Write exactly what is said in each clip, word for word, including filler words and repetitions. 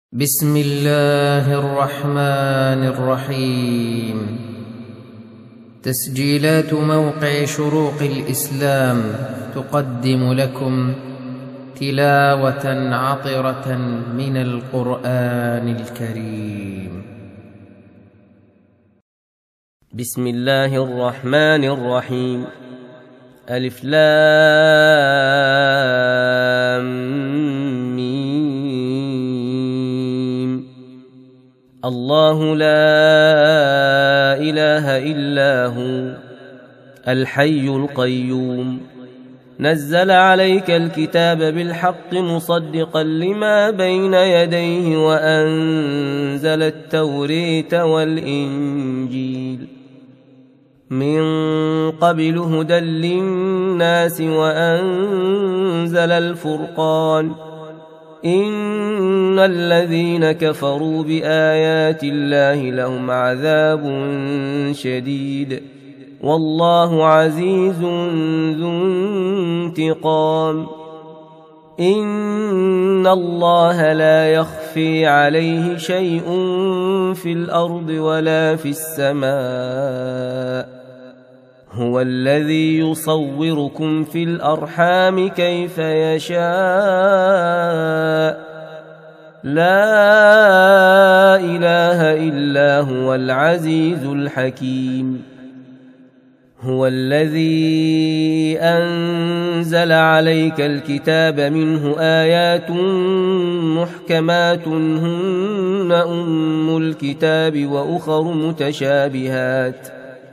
بسم الله الرحمن الرحيم. تسجيلات موقع شروق الإسلام تقدم لكم تلاوة عطرة من القرآن الكريم. بسم الله الرحمن الرحيم. ألف لام الله لا إله إلا هو الحي القيوم نزل عليك الكتاب بالحق مصدقا لما بين يديه وأنزل التوريت والإنجيل من قبل هدى للناس وأنزل الفرقان إن الذين كفروا بآيات الله لهم عذاب شديد والله عزيز ذو انتقام. إن الله لا يخفي عليه شيء في الأرض ولا في السماء هو الذي يصوركم في الأرحام كيف يشاء لا إله إلا هو العزيز الحكيم. هو الذي أنزل عليك الكتاب منه آيات محكمات هن أم الكتاب وأخر متشابهات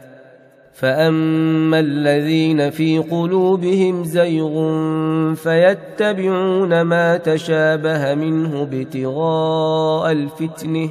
فأما الذين في قلوبهم زيغ فيتبعون ما تشابه منه ابتغاء الفتنة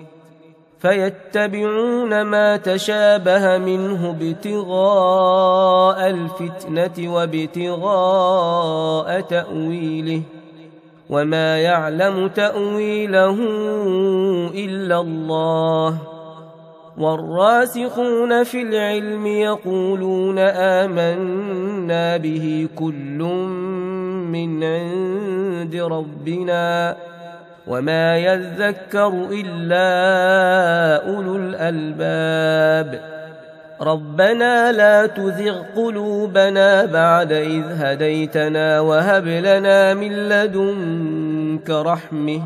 فيتبعون ما تشابه منه ابتغاء الفتنة وابتغاء تأويله وما يعلم تأويله إلا الله والراسخون في العلم يقولون آمنا به كل من عند ربنا وما يذكر إلا أولو الألباب. ربنا لا تزغ قلوبنا بعد إذ هديتنا وهب لنا من لدنك رحمة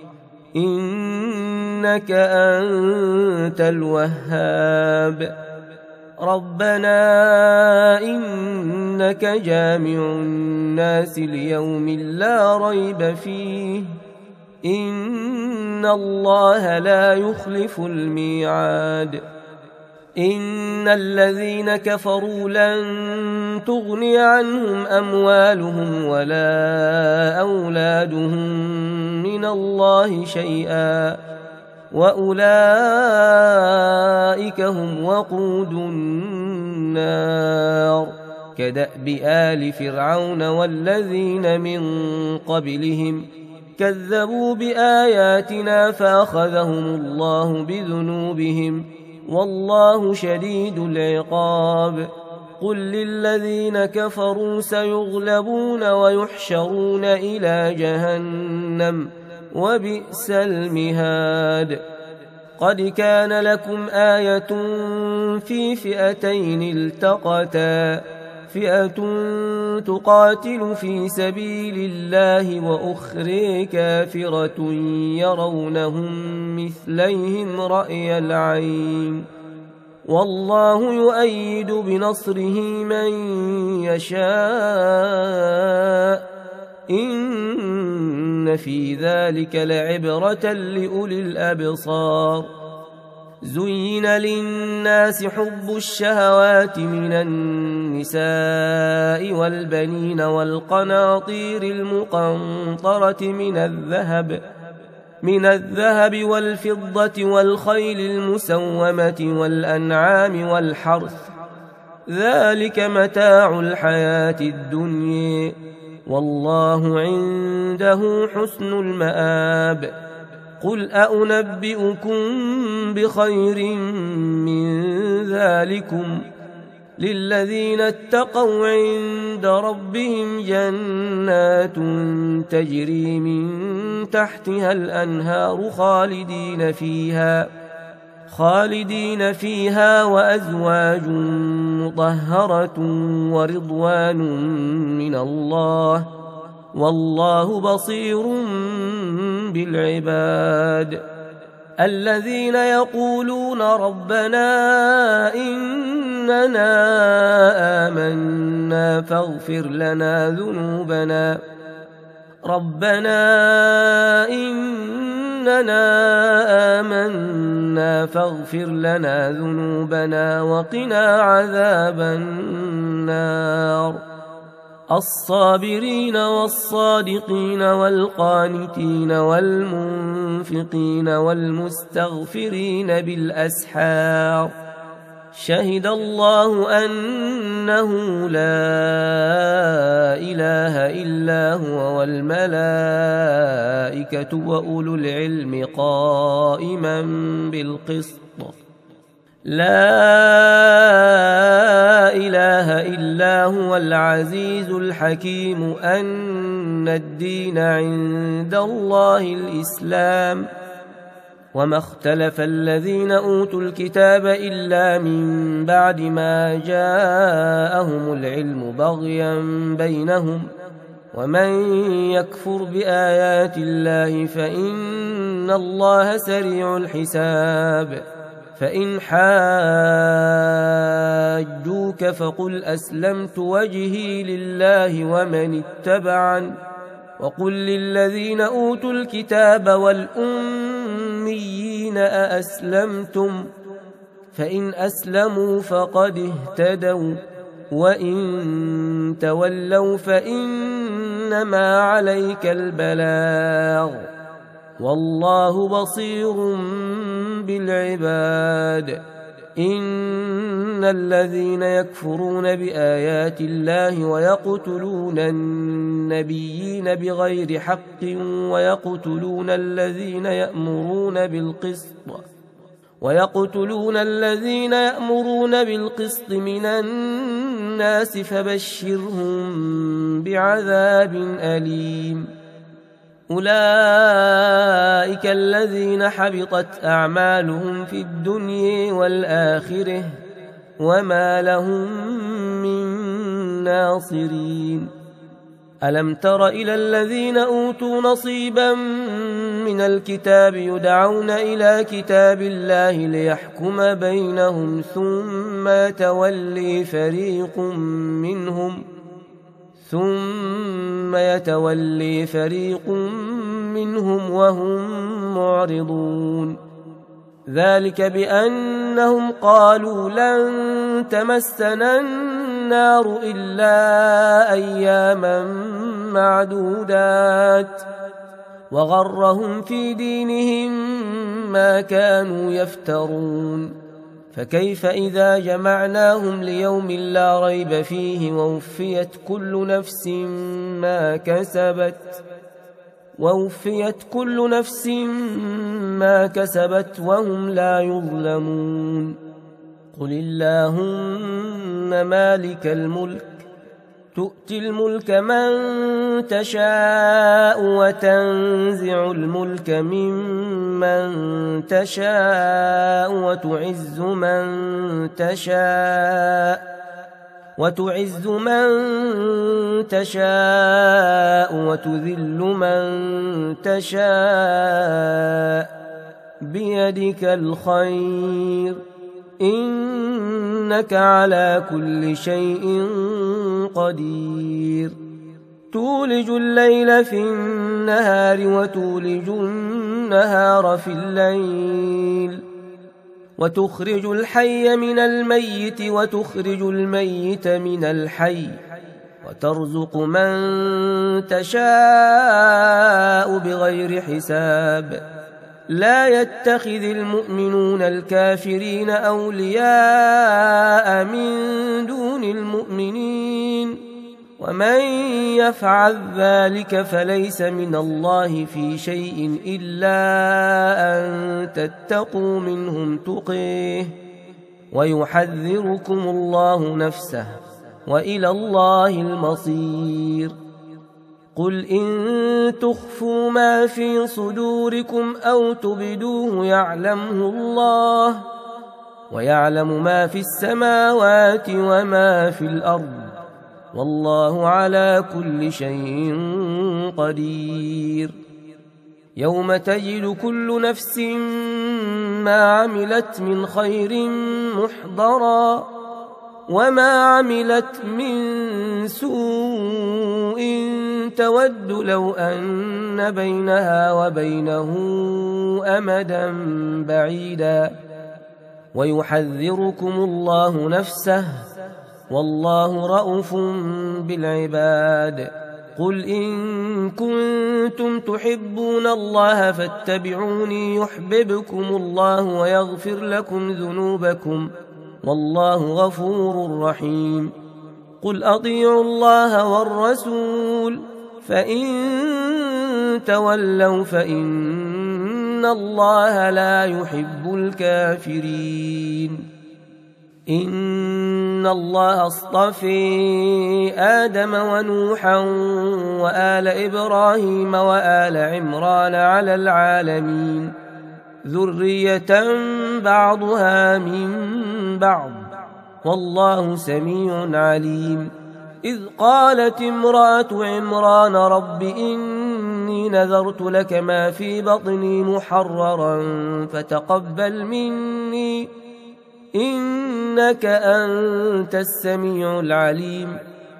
إنك أنت الوهاب. ربنا إنك جامع الناس ليوم لا ريب فيه إن الله لا يخلف الميعاد. إن الذين كفروا لن تغني عنهم أموالهم ولا أولادهم من الله شيئا وأولئك هم وقود النار كدأب آل فرعون والذين من قبلهم كذبوا بآياتنا فأخذهم الله بذنوبهم والله شديد العقاب. قل للذين كفروا سيغلبون ويحشرون إلى جهنم وبئس المهاد. قد كان لكم آية في فئتين التقتا فئة تقاتل في سبيل الله وأخرى كافرة يرونهم مثليهم رأي العين والله يؤيد بنصره من يشاء إن في ذلك لعبرة لأولي الأبصار. زين للناس حب الشهوات من النساء والبنين والقناطير المقنطرة من الذهب من الذهب والفضة والخيل المسومة والأنعام والحرث ذلك متاع الحياة الدنيا والله عنده حسن المآب. قل أأنبئكم بخير من ذلكم للذين اتقوا عند ربهم جنات تجري من تحتها الأنهار خالدين فيها خالدين فيها وأزواج مطهرة ورضوان من الله والله بصير بالعباد. الذين يقولون ربنا إننا آمنا فاغفر لنا ذنوبنا ربنا إننا آمنا فاغفر لنا ذنوبنا وقنا عذاب النار. الصابرين والصادقين والقانتين والمنفقين والمستغفرين بالأسحار شهد الله أنه لا إله إلا هو والملائكة وأولو العلم قائما بالقسط لا إله إلا هو العزيز الحكيم أن الدين عند الله الإسلام وما اختلف الذين أوتوا الكتاب إلا من بعد ما جاءهم العلم بغيا بينهم ومن يكفر بآيات الله فإن الله سريع الحساب. فإن حاجوك فقل أسلمت وجهي لله ومن اتبعن وقل للذين أوتوا الكتاب والأميين أأسلمتم فإن أسلموا فقد اهتدوا وإن تولوا فإنما عليك البلاغ والله بصير بالعباد. إن الذين يكفرون بآيات الله ويقتلون النبيين بغير حق ويقتلون الذين يأمرون بالقسط ويقتلون الذين يأمرون بالقسط من الناس فبشرهم بعذاب أليم. أولئك الذين حبطت أعمالهم في الدنيا والآخرة وما لهم من ناصرين. ألم تر إلى الذين أوتوا نصيبا من الكتاب يدعون إلى كتاب الله ليحكم بينهم ثم يتولي فريق منهم ثم يتولي فريق منهم وهم معرضون. ذلك بأنهم قالوا لن تمسنا النار إلا أياما معدودات وغرهم في دينهم ما كانوا يفترون. فكيف إذا جمعناهم ليوم لا ريب فيه ووفيت كل نفس ما كسبت ووفيت كل نفس ما كسبت وهم لا يظلمون. قل اللهم مالك الملك تؤتي الملك من تشاء وتنزع الملك ممن تشاء وتعز من تشاء وتعز من تشاء وتذل من تشاء بيدك الخير إنك على كل شيء قدير. تولج الليل في النهار وتولج النهار في الليل وتخرج الحي من الميت وتخرج الميت من الحي وترزق من تشاء بغير حساب. لا يتخذ المؤمنون الكافرين أولياء من دون المؤمنين ومن يفعل ذلك فليس من الله في شيء إلا أن تتقوا منهم تقيه ويحذركم الله نفسه وإلى الله المصير. قل إن تخفوا ما في صدوركم أو تبدوه يعلمه الله، ويعلم ما في السماوات وما في الأرض، والله على كل شيء قدير. يوم تجد كل نفس ما عملت من خير محضرا، وما عملت من سوء تود لو أن بينها وبينه أمدا بعيدا، ويحذركم الله نفسه والله رءوف بالعباد. قل إن كنتم تحبون الله فاتبعوني يحببكم الله ويغفر لكم ذنوبكم، والله غفور رحيم. قل أطيعوا الله والرسول فإن تولوا فإن الله لا يحب الكافرين. إن الله اصطفى آدم ونوحا وآل إبراهيم وآل عمران على العالمين ذرية بعضها من بعض، والله سميع عليم. إذ قالت امرأة عمران رب إني نذرت لك ما في بطني محررا فتقبل مني إنك أنت السميع العليم.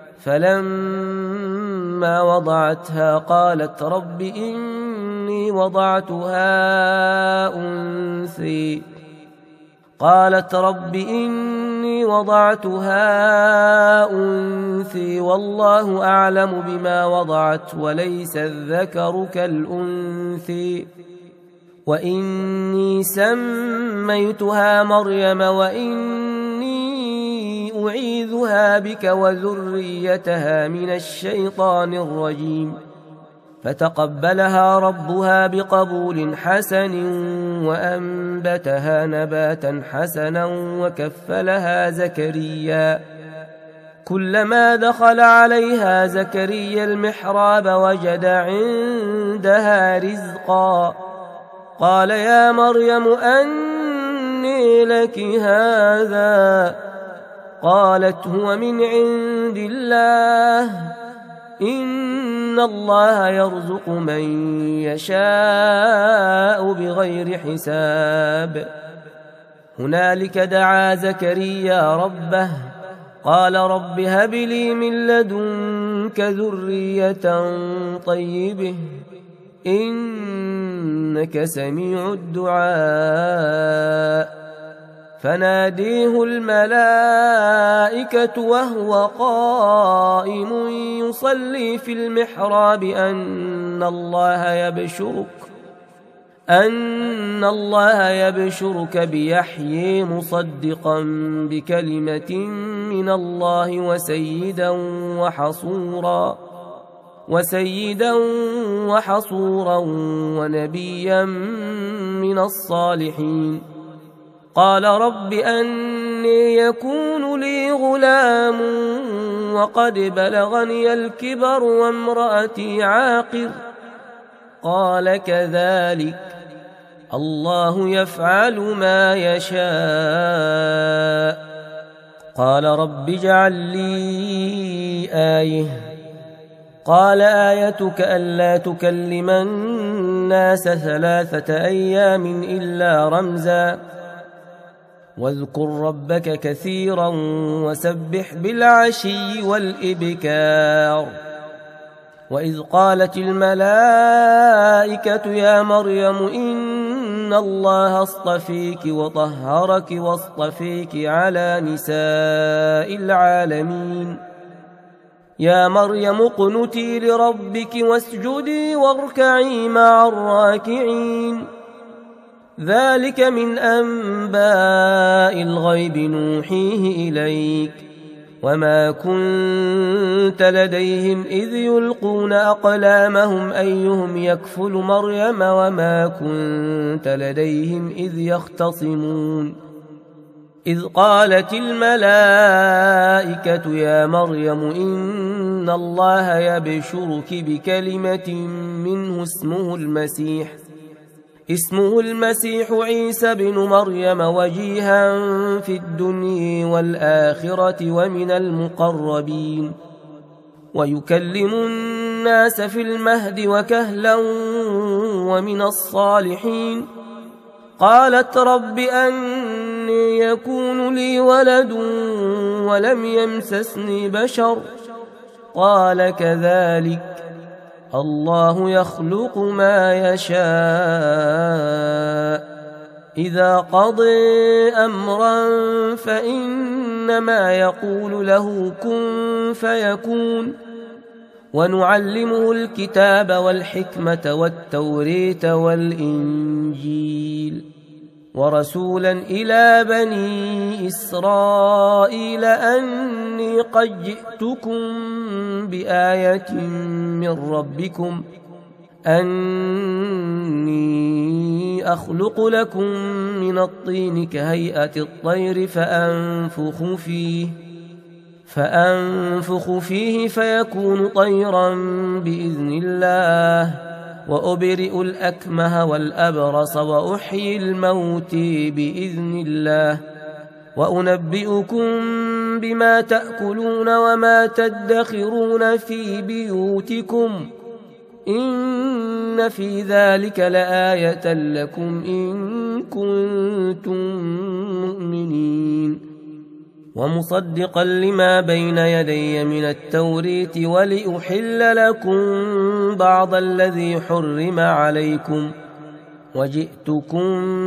فلما وضعتها قالت رب إني وضعتها أنثى قالت رب إني وضعتها أنثى والله أعلم بما وضعت وليس الذكر كالأنثى، وإني سميتها مريم وإني أعيذها بك وذريتها من الشيطان الرجيم. فتقبلها ربها بقبول حسن وأنبتها نباتا حسنا وكفلها زكريا. كلما دخل عليها زكريا المحراب وجد عندها رزقا قال يا مريم أنى لك هذا؟ قالت هو من عند الله إن الله يرزق من يشاء بغير حساب. هنالك دعا زكريا ربه قال رب هب لي من لدنك ذرية طيبة إنك سميع الدعاء. فناديه الملائكة وهو قائم يصلي في المحراب أن الله يبشرك أن الله يبشرك بيحيى مصدقا بكلمة من الله وسيدا وحصورا وسيدا وحصورا ونبيا من الصالحين. قال رب أنى يكون لي غلام وقد بلغني الكبر وامرأتي عاقر؟ قال كذلك الله يفعل ما يشاء. قال رب اجعل لي آية. قال آيتك ألا تكلم الناس ثلاثة أيام إلا رمزا واذكر ربك كثيرا وسبح بالعشي والإبكار. وإذ قالت الملائكة يا مريم إن الله اصطفيك وطهرك واصطفيك على نساء العالمين. يا مريم اقنتي لربك واسجدي واركعي مع الراكعين. ذلك من أنباء الغيب نوحيه إليك وما كنت لديهم إذ يلقون أقلامهم أيهم يكفل مريم وما كنت لديهم إذ يختصمون. إذ قالت الملائكة يا مريم إن الله يبشرك بكلمة منه اسمه المسيح اسمه المسيح عيسى بن مريم وجيها في الدنيا والآخرة ومن المقربين ويكلم الناس في المهد وكهلا ومن الصالحين. قالت رب أني يكون لي ولد ولم يمسسني بشر قال كذلك الله يخلق ما يشاء إذا قضى أمرا فإنما يقول له كن فيكون. ونعلمه الكتاب والحكمة والتوريت والإنجيل ورسولا إلى بني إسرائيل أني قد جئتكم بآية من ربكم أني أخلق لكم من الطين كهيئة الطير فأنفخ فيه فأنفخ فيه فيكون طيرا بإذن الله وأبرئ الأكمه والأبرص وأحيي الموت بإذن الله وأنبئكم بما تأكلون وما تدخرون في بيوتكم إن في ذلك لآية لكم إن كنتم مؤمنين. ومصدقا لما بين يدي من التوريت ولأحل لكم بعض الذي حرم عليكم وجئتكم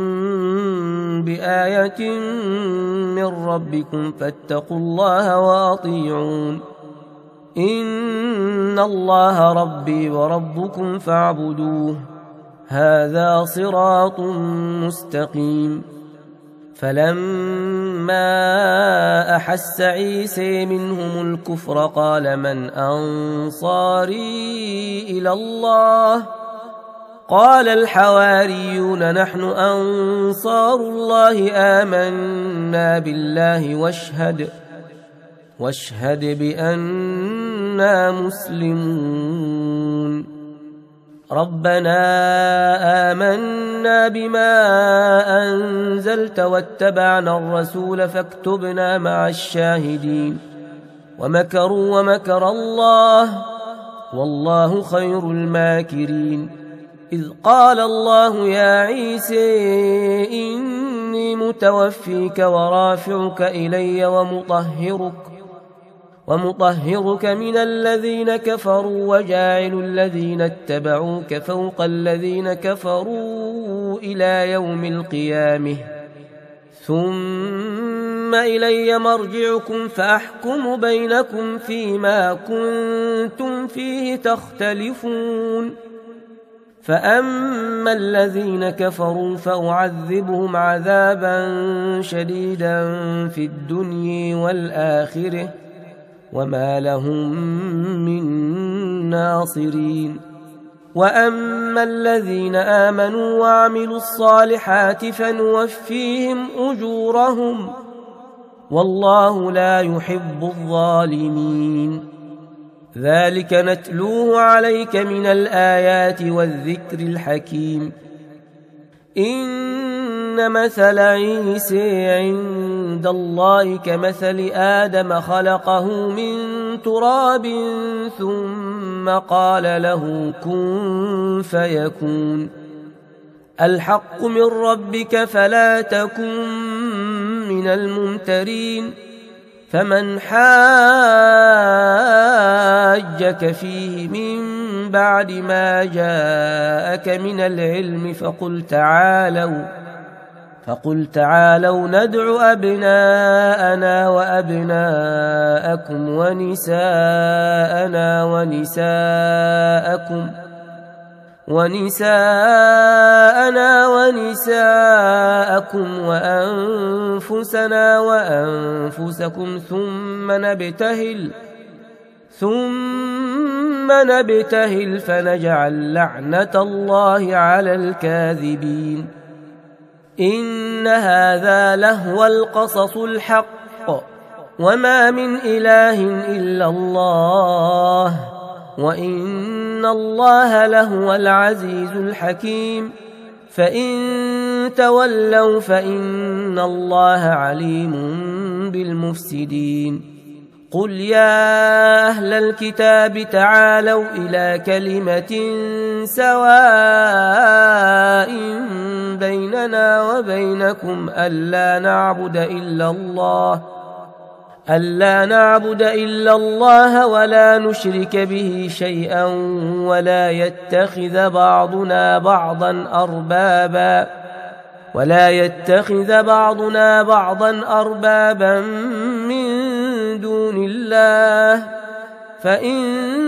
بآية من ربكم فاتقوا الله وأطيعون إن الله ربي وربكم فاعبدوه هذا صراط مستقيم. فلما أحس عيسى منهم الكفر قال من أنصاري إلى الله قال الحواريون نحن أنصار الله آمنا بالله واشهد واشهد بأننا مسلمون. ربنا آمنا بما أنزلت واتبعنا الرسول فاكتبنا مع الشاهدين. ومكروا ومكر الله والله خير الماكرين. إذ قال الله يا عيسى إني متوفيك ورافعك إلي ومطهرك ومطهرك من الذين كفروا وجاعل الذين اتبعوك فوق الذين كفروا إلى يوم القيامة ثم إلي مرجعكم فأحكم بينكم فيما كنتم فيه تختلفون. فأما الذين كفروا فأعذبهم عذابا شديدا في الدنيا والآخرة وما لهم من ناصرين. وأما الذين آمنوا وعملوا الصالحات فنوفيهم أجورهم والله لا يحب الظالمين. ذلك نتلوه عليك من الآيات والذكر الحكيم. إن مثل عيسى عند الله كمثل آدم خلقه من تراب ثم قال له كن فيكون. الحق من ربك فلا تكن من الممترين. فمن حاجك فيه من بعد ما جاءك من العلم فقل تعالوا فقل تعالوا ندع أبناءنا وأبناءكم ونساءنا ونساءكم ونساءنا ونساءكم وأنفسنا وأنفسكم ثم نبتهل ثم نبتهل فنجعل لعنة الله على الكاذبين. إن هذا لهو القصص الحق وما من إله إلا الله وإن الله لهو العزيز الحكيم فإن تولوا فإن الله عليم بالمفسدين قل يا أهل الكتاب تعالوا إلى كلمة سواء بيننا وبينكم ألا نعبد إلا الله ألا نعبد إلا الله ولا نشرك به شيئا ولا يتخذ بعضنا بعضا أربابا ولا يتخذ بعضنا بعضا أربابا من دون الله فإن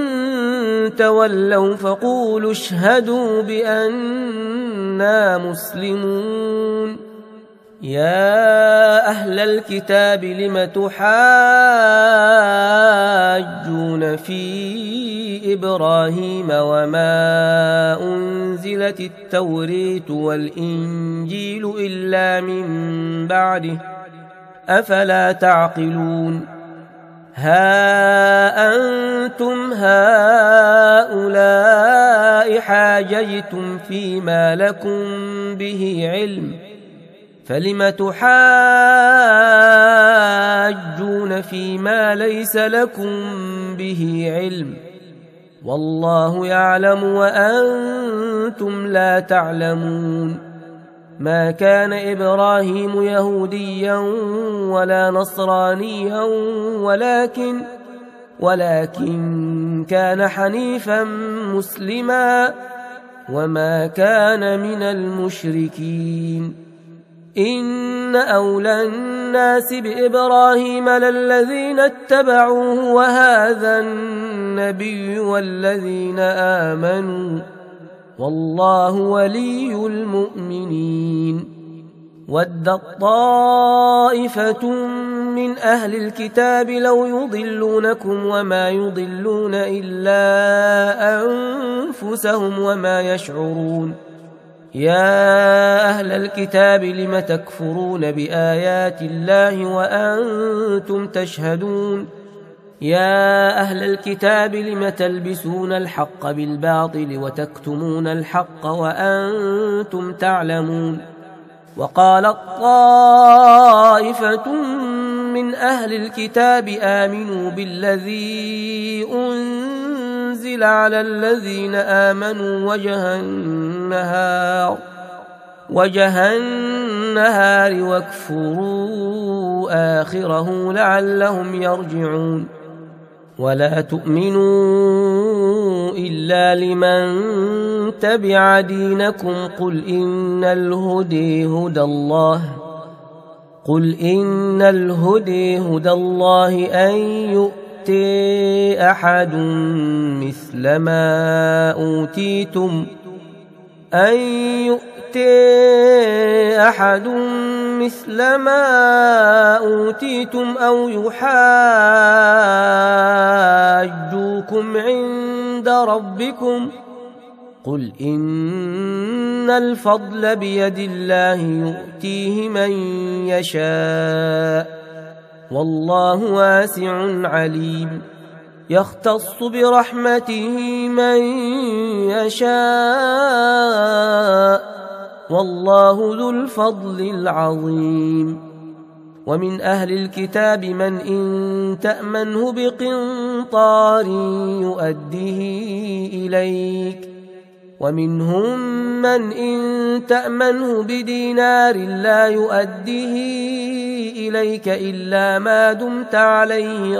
تولوا فقولوا اشهدوا بأننا مسلمون يا أهل الكتاب لم تحاجون في إبراهيم وما أنزلت التوريت والإنجيل إلا من بعده أفلا تعقلون ها أنتم هؤلاء حاججتم فيما لكم به علم فلم تحاجون فيما ليس لكم به علم والله يعلم وأنتم لا تعلمون ما كان إبراهيم يهوديا ولا نصرانيا ولكن ولكن كان حنيفا مسلما وما كان من المشركين إن أولى الناس بإبراهيم للذين اتبعوه وهذا النبي والذين آمنوا والله ولي المؤمنين ودت طائفة من أهل الكتاب لو يضلونكم وما يضلون إلا أنفسهم وما يشعرون يا أهل الكتاب لم تكفرون بآيات الله وأنتم تشهدون يا أهل الكتاب لم تلبسون الحق بالباطل وتكتمون الحق وأنتم تعلمون وقالت طائفة من أهل الكتاب آمنوا بالذي أنزل على الذين آمنوا وجه النهار وجه النهار واكفروا آخره لعلهم يرجعون ولا تؤمنوا إلا لمن تبع دينكم قل إن الهدي هدى الله قل إن الهدي هدى الله أن يؤتي أحد مثل ما أوتيتم أن يؤتي أحد مثل ما أوتيتم أو يحاجوكم عند ربكم قل إن الفضل بيد الله يؤتيه من يشاء والله واسع عليم يختص برحمته من يشاء والله ذو الفضل العظيم ومن أهل الكتاب من إن تأمنه بقنطار يؤديه إليك ومنهم من إن تأمنه بدينار لا يؤديه إليك إلا ما دمت عليه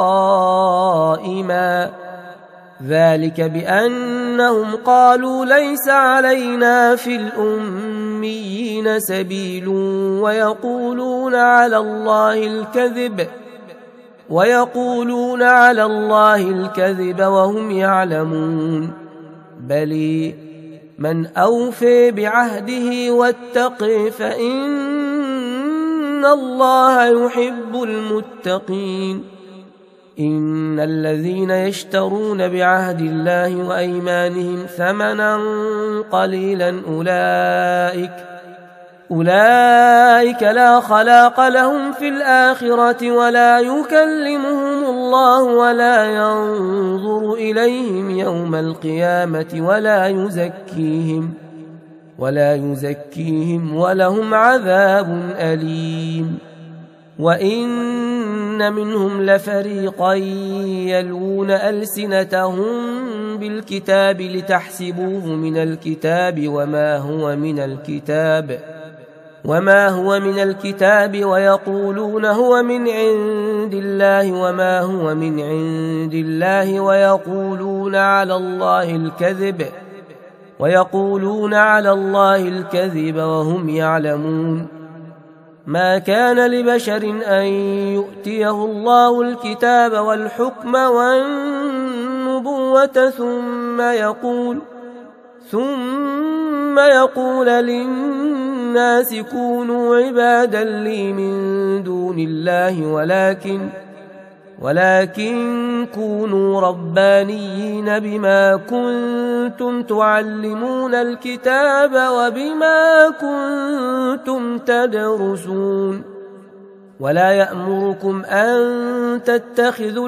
قائما ذلك بأنهم قالوا ليس علينا في الأميين سبيل ويقولون على الله الكذب ويقولون على الله الكذب وهم يعلمون بل من أوفي بعهده واتقي فإن الله يحب المتقين إن الذين يشترون بعهد الله وأيمانهم ثمنا قليلا أولئك أولئك لا خلاق لهم في الآخرة ولا يكلمهم الله ولا ينظر إليهم يوم القيامة ولا يزكيهم ولا يزكيهم ولهم عذاب أليم. وإن منهم لفريقا يلوون ألسنتهم بالكتاب لتحسبوه من الكتاب وما هو من الكتاب وما هو من الكتاب ويقولون هو من عند الله وما هو من عند الله ويقولون على الله الكذب ويقولون على الله الكذب وهم يعلمون. ما كان لبشر أن يؤتيه الله الكتاب والحكم والنبوة ثم يقول ثم يقول للناس كونوا عبادا لي من دون الله ولكن ولكن كونوا ربانيين بما كنتم تعلمون الكتاب وبما كنتم تدرسون. ولا يأمركم أن تتخذوا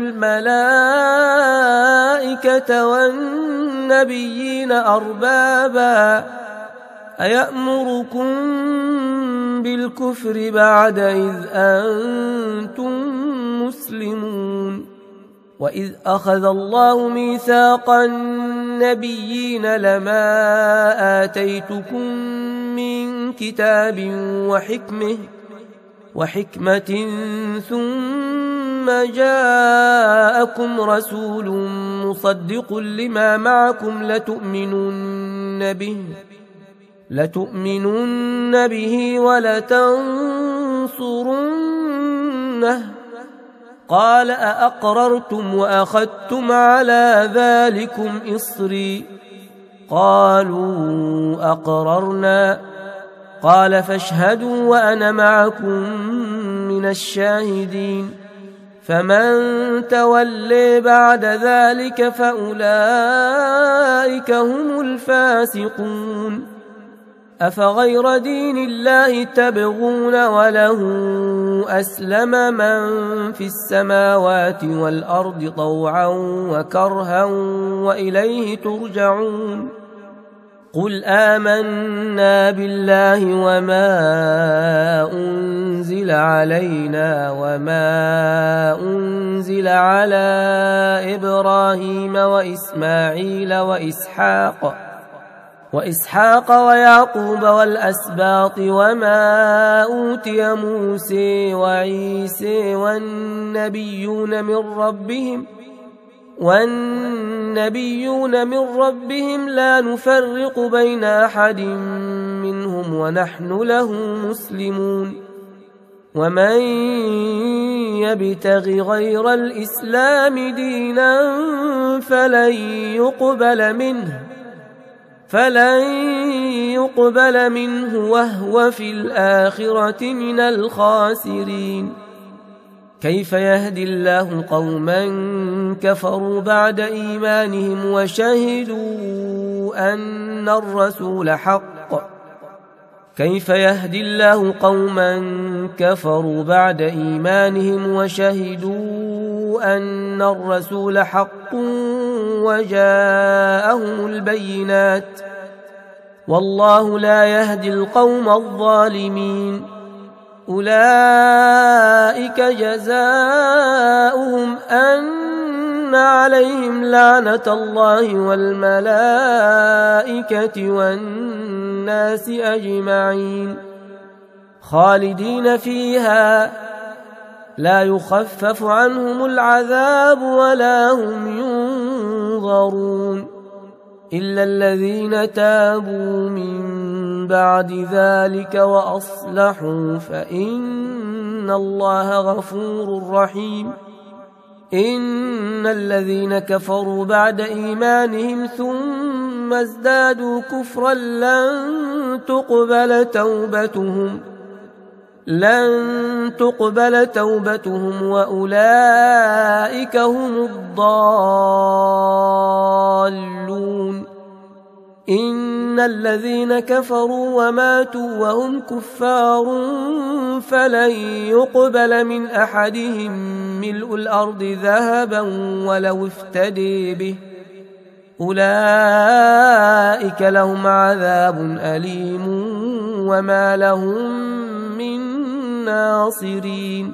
الملائكة والنبيين أربابا أيأمركم بالكفر بعد إذ أنتم مسلمون. وإذ أخذ الله ميثاق النبيين لما آتيتكم من كتاب وحكمة وحكمة ثم جاءكم رسول مصدق لما معكم لتؤمنن به لتؤمنن به ولتنصرنه قال أأقررتم وأخذتم على ذلكم إصري قالوا أقررنا قال فاشهدوا وأنا معكم من الشاهدين. فمن تولي بعد ذلك فأولئك هم الفاسقون. أفغير دين الله تبغون وله أسلم من في السماوات والأرض طوعا وكرها وإليه ترجعون. قل آمنا بالله وما أنزل علينا وما أنزل على إبراهيم وإسماعيل وإسحاق وإسحاق ويعقوب والأسباط وما أوتي موسى وعيسى والنبيون من ربهم والنبيون من ربهم لا نفرق بين أحد منهم ونحن له مسلمون. ومن يبتغ غير الإسلام دينا فلن يقبل منه فلن يقبل منه وهو في الآخرة من الخاسرين. كيف يهدي الله قوما كفروا بعد إيمانهم وشهدوا أن الرسول حق كيف يهدي الله قوما كفروا بعد إيمانهم وشهدوا أن الرسول حق وجاءهم البينات والله لا يهدي القوم الظالمين. أولئك جزاؤهم أن عليهم لعنة الله والملائكة والناس أجمعين خالدين فيها لا يخفف عنهم العذاب ولا هم ينظرون إلا الذين تابوا من بعد ذلك وأصلحوا فإن الله غفور رحيم. إن الذين كفروا بعد إيمانهم ثم ازدادوا كفرا لن تقبل توبتهم لن تقبل توبتهم وأولئك هم الضالون. إن إن الذين كفروا وماتوا وهم كفار فلن يقبل من أحدهم ملء الأرض ذهبا ولو افتدي به أولئك لهم عذاب أليم وما لهم من ناصرين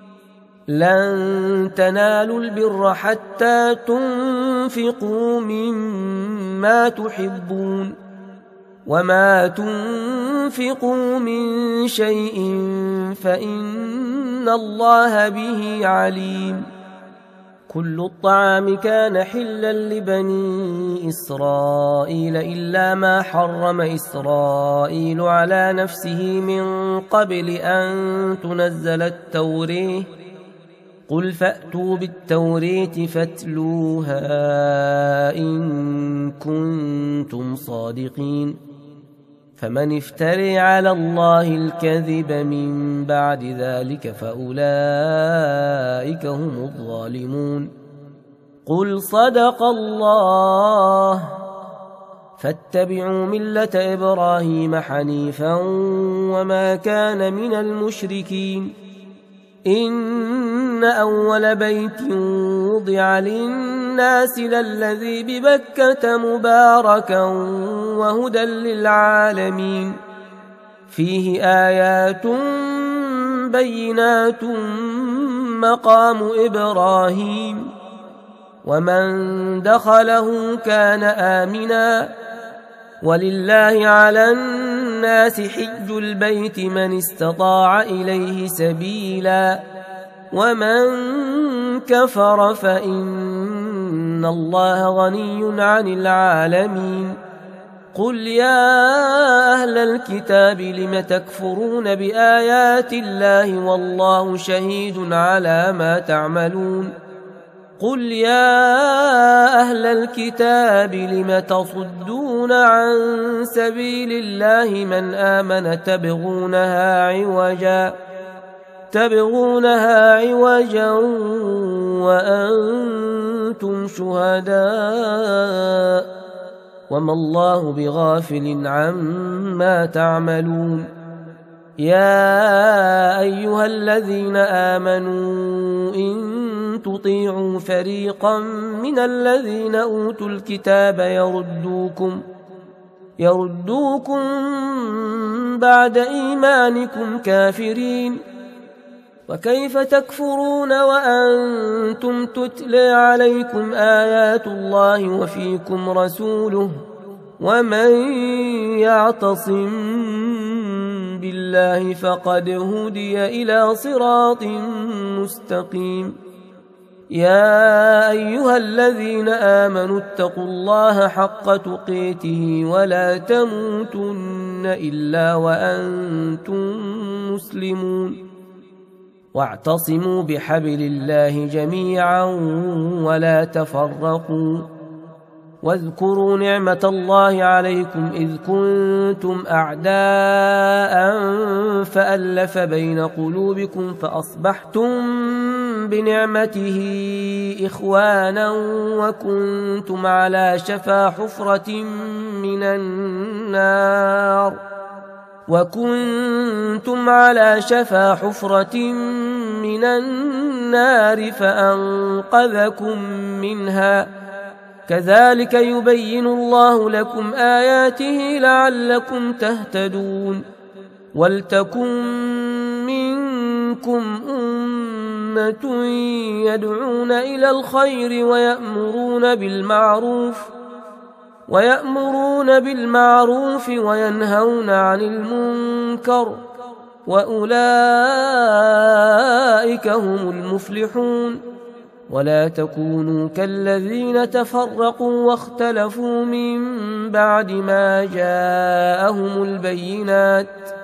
لن تنالوا البر حتى تنفقوا مما تحبون وما تنفقوا من شيء فإن الله به عليم كل الطعام كان حلا لبني إسرائيل إلا ما حرم إسرائيل على نفسه من قبل أن تنزل التوراة قل فأتوا بالتوراة فاتلوها إن كنتم صادقين فمن افتري على الله الكذب من بعد ذلك فأولئك هم الظالمون قل صدق الله فاتبعوا ملة إبراهيم حنيفا وما كان من المشركين إن أول بيت وضع للناس للذي ببكة مباركا وهدى للعالمين فيه آيات بينات مقام إبراهيم ومن دخله كان آمنا ولله على الناس حج البيت من استطاع إليه سبيلا ومن كفر فإن الله غني عن العالمين قل يا أهل الكتاب لم تكفرون بآيات الله والله شهيد على ما تعملون قل يا أهل الكتاب لم تصدون عن سبيل الله من آمن تبغونها عوجا تبغونها عوجا وأنتم شهداء وما الله بغافل عما تعملون يا أيها الذين آمنوا إن تطيعوا فريقا من الذين أوتوا الكتاب يردوكم يردوكم بعد إيمانكم كافرين وكيف تكفرون وأنتم تتلى عليكم آيات الله وفيكم رسوله ومن يعتصم بالله فقد هدي إلى صراط مستقيم يا أيها الذين آمنوا اتقوا الله حق تقاته ولا تموتن إلا وأنتم مسلمون واعتصموا بحبل الله جميعا ولا تفرقوا واذكروا نعمة الله عليكم إذ كنتم أعداء فألف بين قلوبكم فأصبحتم بنعمته إخوانا وكنتم على شفا حفرة من النار وكنتم على شفا حفرة من النار فأنقذكم منها كذلك يبين الله لكم آياته لعلكم تهتدون ولتكن منكم أمة يدعون إلى الخير ويأمرون بالمعروف ويأمرون بالمعروف وينهون عن المنكر وأولئك هم المفلحون ولا تكونوا كالذين تفرقوا واختلفوا من بعد ما جاءهم البينات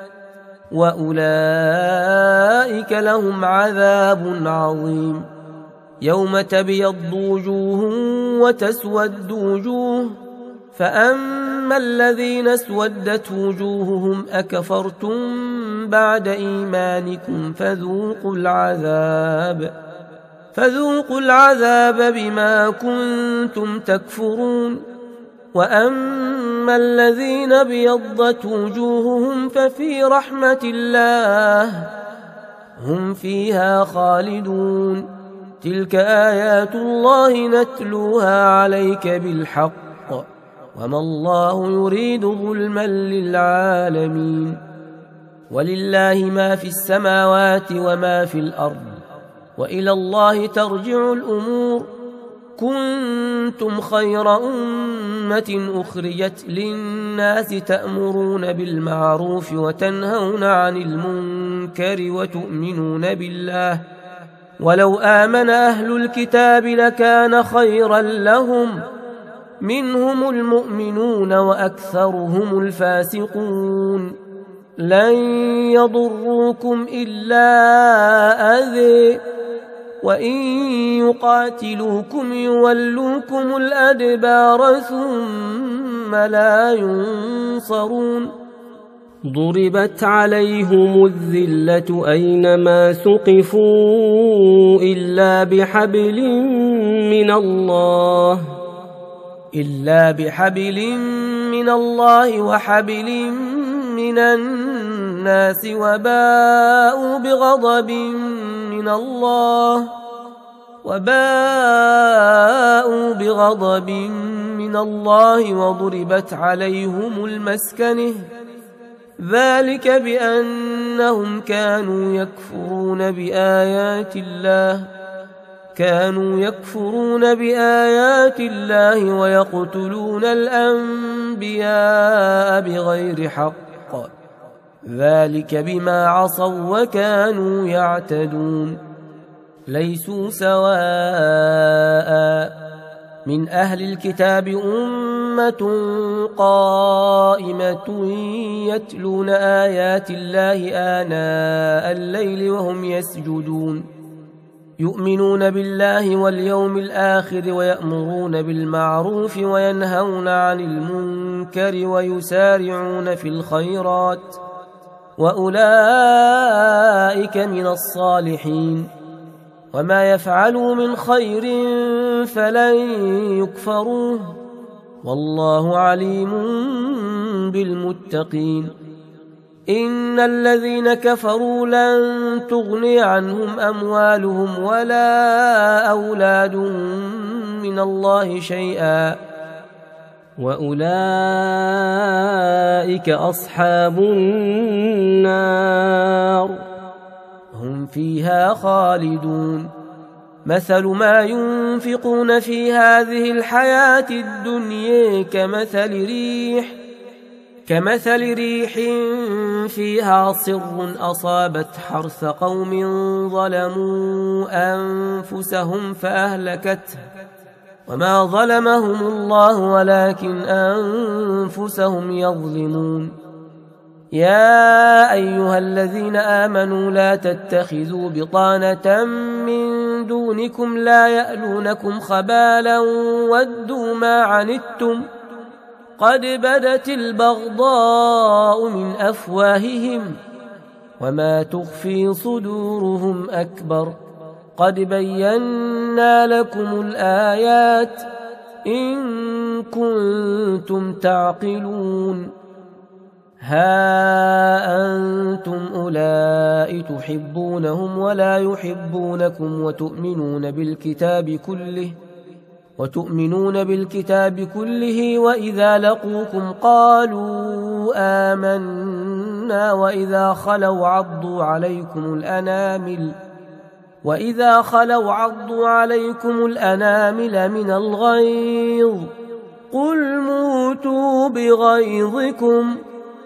وأولئك لهم عذاب عظيم يوم تبيض وجوه وتسود وجوه فأما الذين اسودت وجوههم أكفرتم بعد إيمانكم فذوقوا العذاب فذوقوا العذاب بما كنتم تكفرون وأما فأما الذين ابيضت وجوههم ففي رحمة الله هم فيها خالدون. تلك آيات الله نتلوها عليك بالحق وما الله يريد ظلما للعالمين. ولله ما في السماوات وما في الأرض وإلى الله ترجع الأمور. كنتم خير أمة أخرجت للناس تأمرون بالمعروف وتنهون عن المنكر وتؤمنون بالله ولو آمن أهل الكتاب لكان خيرا لهم منهم المؤمنون وأكثرهم الفاسقون. لن يضروكم إلا أذى وإن يقاتلوكم يولوكم الأدبار ثم لا ينصرون. ضربت عليهم الذلة أينما ثقفوا إلا بحبل من الله إلا بحبل من الله وحبل من الناس وباءوا بغضب من الله وباءوا بغضب من الله وضربت عليهم المسكنة ذلك بأنهم كانوا يكفرون بآيات الله كانوا يكفرون بآيات الله ويقتلون الأنبياء بغير حق ذلك بما عصوا وكانوا يعتدون. ليسوا سواء من أهل الكتاب أمة قائمة يتلون آيات الله آناء الليل وهم يسجدون يؤمنون بالله واليوم الآخر ويأمرون بالمعروف وينهون عن المنكر ويسارعون في الخيرات وأولئك من الصالحين. وما يفعلوا من خير فلن يكفروه والله عليم بالمتقين. إن الذين كفروا لن تغني عنهم أموالهم ولا أولادهم من الله شيئا وأولئك أصحاب النار هم فيها خالدون. مثل ما ينفقون في هذه الحياة الدنيا كمثل ريح كمثل ريح فيها صر أصابت حرث قوم ظلموا أنفسهم فأهلكته وما ظلمهم الله ولكن أنفسهم يظلمون. يا أيها الذين آمنوا لا تتخذوا بطانة من دونكم لا يألونكم خبالا ودوا ما عنتم قد بدت البغضاء من أفواههم وما تخفي صدورهم أكبر قد بينا لكم الآيات إن كنتم تعقلون. ها أنتم أولئك تحبونهم ولا يحبونكم وتؤمنون بالكتاب كله وتؤمنون بالكتاب كله وإذا لقوكم قالوا آمنا وإذا خلوا عضوا عليكم الأنامل وإذا خلوا عضوا عليكم الأنامل من الغيظ قل موتوا بغيظكم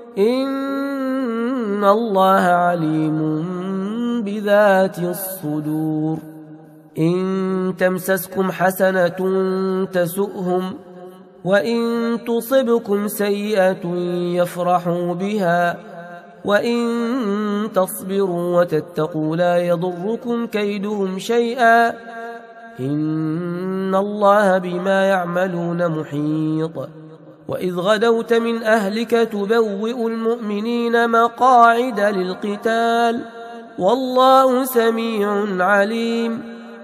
إن الله عليم بذات الصدور. إن تمسسكم حسنة تسؤهم وإن تصبكم سيئة يفرحوا بها وإن تصبروا وتتقوا لا يضركم كيدهم شيئا إن الله بما يعملون محيط. وإذ غدوت من أهلك تبوئ المؤمنين مقاعد للقتال والله سميع عليم.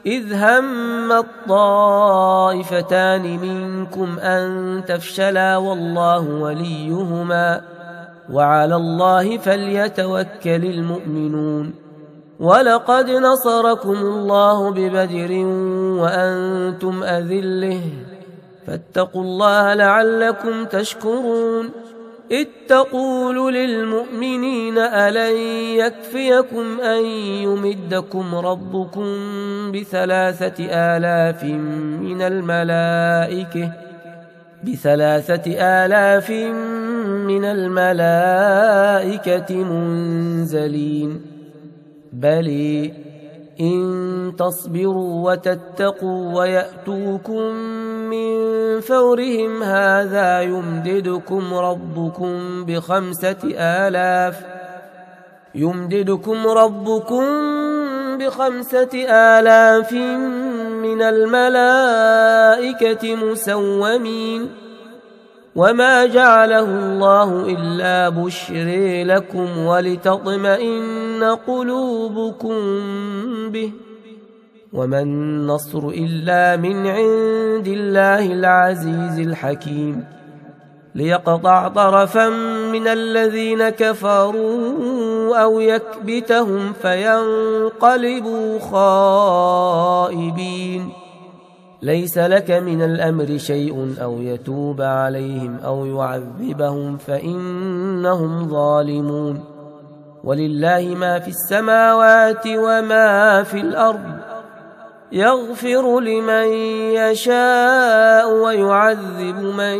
إذ هم الطائفتان منكم أن تفشلا والله وليهما وعلى الله فليتوكل المؤمنون. ولقد نصركم الله ببدر وأنتم أذلة فاتقوا الله لعلكم تشكرون. إذ تقول للمؤمنين ألن يكفيكم أن يمدكم ربكم بثلاثة آلاف من الملائكة بثلاثة آلاف من الملائكة منزلين بل إن تصبروا وتتقوا ويأتوكم من فورهم هذا يمددكم ربكم بخمسة آلاف يمددكم ربكم بخمسة آلاف من الملائكة مسومين. وما جعله الله إلا بشرى لكم ولتطمئن قلوبكم به وما النصر إلا من عند الله العزيز الحكيم. ليقطع طرفا من الذين كفروا أو يكبتهم فينقلبوا خائبين. ليس لك من الأمر شيء أو يتوب عليهم أو يعذبهم فإنهم ظالمون. ولله ما في السماوات وما في الأرض يغفر لمن يشاء ويعذب من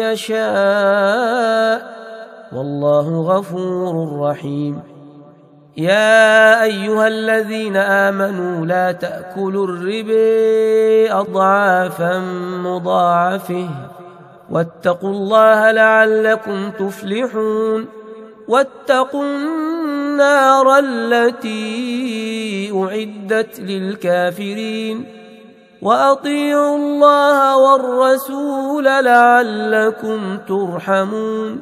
يشاء والله غفور رحيم. يا أيها الذين آمنوا لا تأكلوا الربا أضعافا مضاعفة واتقوا الله لعلكم تفلحون. واتقوا النار التي أعدت للكافرين وأطيعوا الله والرسول لعلكم ترحمون.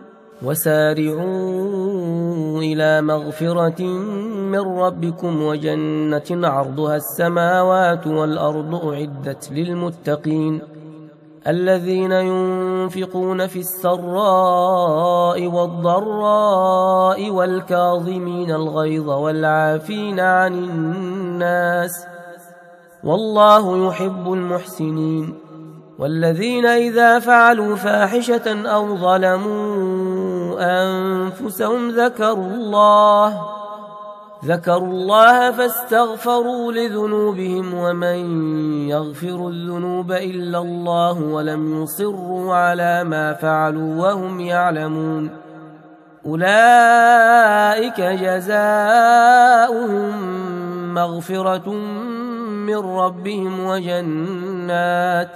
وسارعوا إلى مغفرة من ربكم وجنة عرضها السماوات والأرض أعدت للمتقين الذين ينفقون في السراء والضراء والكاظمين الغيظ والعافين عن الناس والله يحب المحسنين. والذين إذا فعلوا فاحشة أو ظلموا أنفسهم ذكروا الله ذكروا الله فاستغفروا لذنوبهم ومن يغفر الذنوب إلا الله ولم يصروا على ما فعلوا وهم يعلمون. أولئك جزاؤهم مغفرة من ربهم وجنات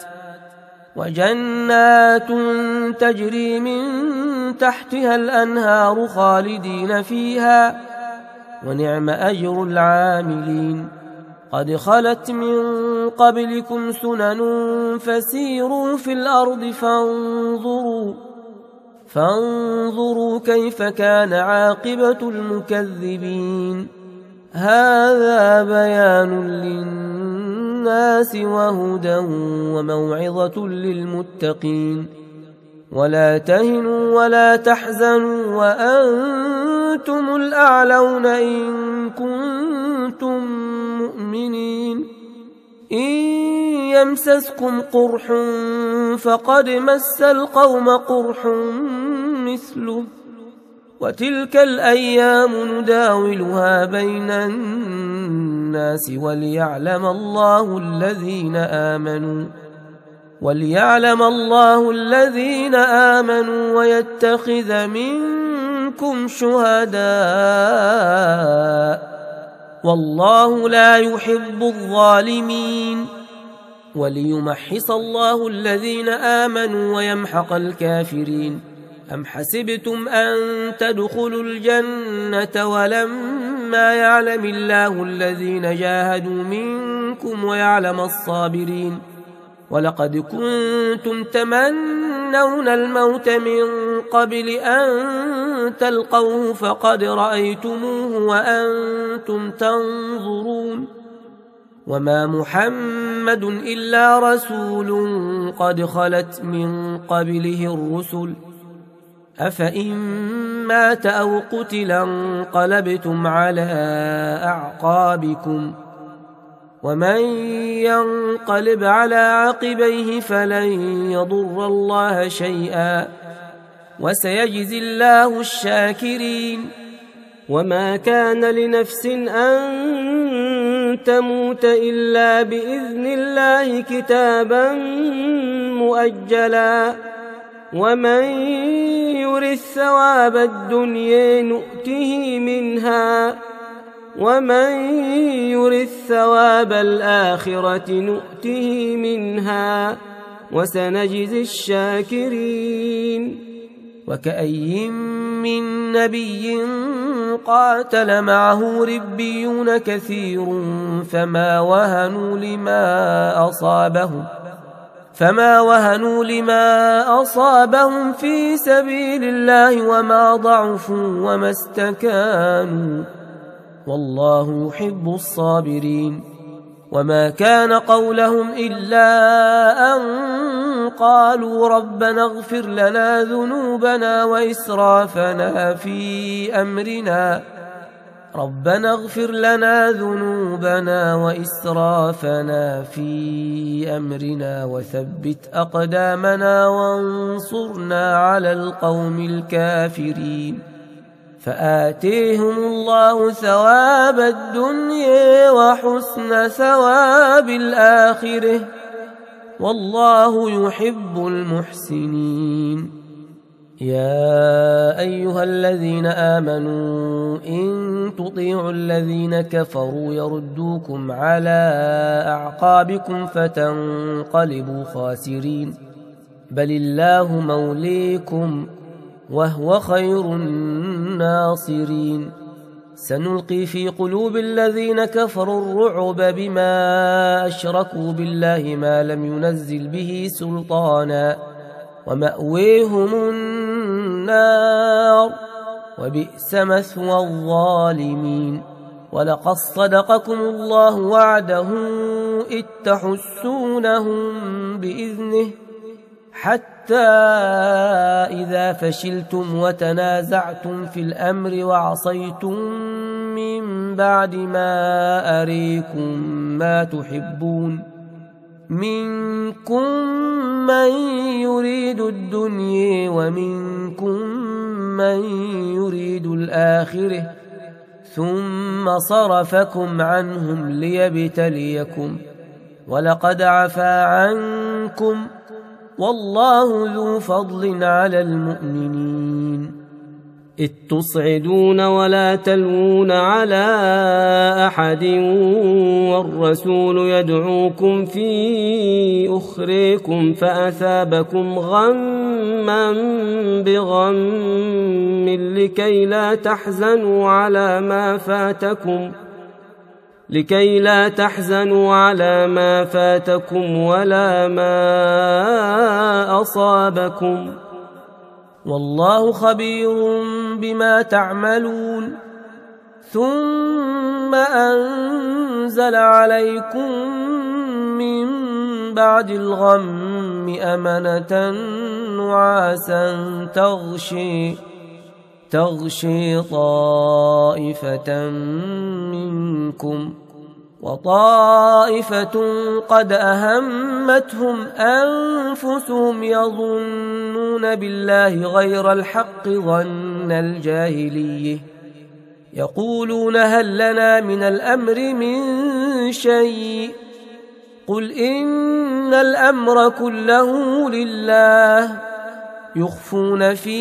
وجنات تجري من تحتها الأنهار خالدين فيها ونعم أجر العاملين. قد خلت من قبلكم سنن فسيروا في الأرض فانظروا فانظروا كيف كان عاقبة المكذبين. هذا بيان للناس وهدى وموعظة للمتقين. ولا تهنوا ولا تحزنوا وأنتم الأعلون إن كنتم مؤمنين. إن يمسسكم قرح فقد مس القوم قرح مثله وتلك الأيام نداولها بين الناس وليعلم الله الذين آمنوا وليعلم الله الذين آمنوا ويتخذ منكم شهداء والله لا يحب الظالمين. وليمحص الله الذين آمنوا ويمحق الكافرين. أم حسبتم أن تدخلوا الجنة ولما يعلم الله الذين جاهدوا منكم ويعلم الصابرين. ولقد كنتم تمنون الموت من قبل أن تلقوه فقد رأيتموه وأنتم تنظرون وما محمد إلا رسول قد خلت من قبله الرسل أفإن مات أو قتل انقلبتم على أعقابكم ومن ينقلب على عقبيه فلن يضر الله شيئا وسيجزي الله الشاكرين. وما كان لنفس أن تموت إلا بإذن الله كتابا مؤجلا ومن يرث ثواب الدنيا نؤته منها ومن يرث ثواب الآخرة نؤته منها وسنجزي الشاكرين. وكأي من نبي قاتل معه ربيون كثير فما وهنوا لما أصابهم فما وهنوا لما أصابهم في سبيل الله وما ضعفوا وما استكانوا والله يحب الصابرين. وما كان قولهم إلا أن قالوا ربنا اغفر لنا ذنوبنا وإسرافنا في أمرنا ربنا اغفر لنا ذنوبنا وإسرافنا في أمرنا وثبت أقدامنا وانصرنا على القوم الكافرين. فآتيهم الله ثواب الدنيا وحسن ثواب الآخرة والله يحب المحسنين. يا أيها الذين آمنوا إن تطيعوا الذين كفروا يردوكم على أعقابكم فتنقلبوا خاسرين بل الله موليكم وهو خير الناصرين. سنلقي في قلوب الذين كفروا الرعب بما أشركوا بالله ما لم ينزل به سلطانا ومأويهم النار وبئس مثوى الظالمين. ولقد صدقكم الله وعده إذ تحسونهم بإذنه حتى إذا فشلتم وتنازعتم في الأمر وعصيتم من بعد ما أريكم ما تحبون منكم من يريد الدنيا ومنكم من يريد الآخرة ثم صرفكم عنهم ليبتليكم ولقد عفا عنكم والله ذو فضل على المؤمنين. إذ تصعدون ولا تلوون على أحد والرسول يدعوكم في أخريكم فأثابكم غما بغم لكي لا تحزنوا على ما فاتكم لكي لا تحزنوا على ما فاتكم ولا ما أصابكم والله خبير بما تعملون. ثم أنزل عليكم من بعد الغم أمنة نعاسا تغشي تغشي طائفة منكم وطائفة قد أهمتهم أنفسهم يظنون بالله غير الحق ظن الجاهلية يقولون هل لنا من الأمر من شيء قل إن الأمر كله لله يخفون في